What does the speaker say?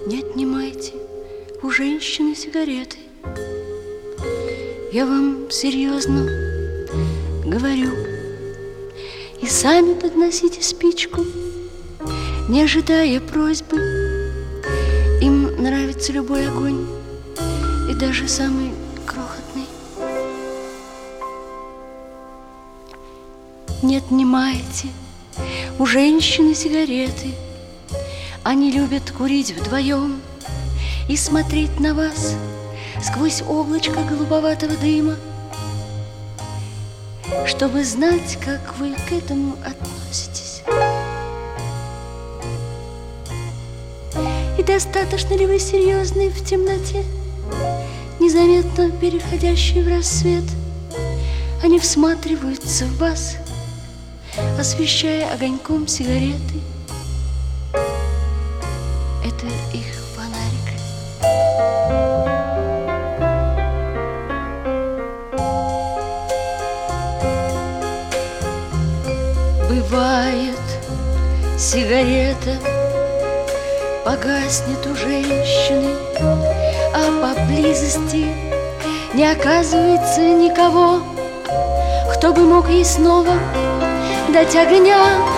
Не отнимайте у женщины сигареты. Я вам серьезно говорю. И сами подносите спичку, не ожидая просьбы. Им нравится любой огонь, и даже самый крохотный. Не отнимайте у женщины сигареты. Они любят курить вдвоем и смотреть на вас сквозь облачко голубоватого дыма, чтобы знать, как вы к этому относитесь. И достаточно ли вы серьезны в темноте, незаметно переходящей в рассвет? Они всматриваются в вас, освещая огоньком сигареты. Это их фонарик. Бывает, сигарета погаснет у женщины, а поблизости не оказывается никого, кто бы мог ей снова дать огня.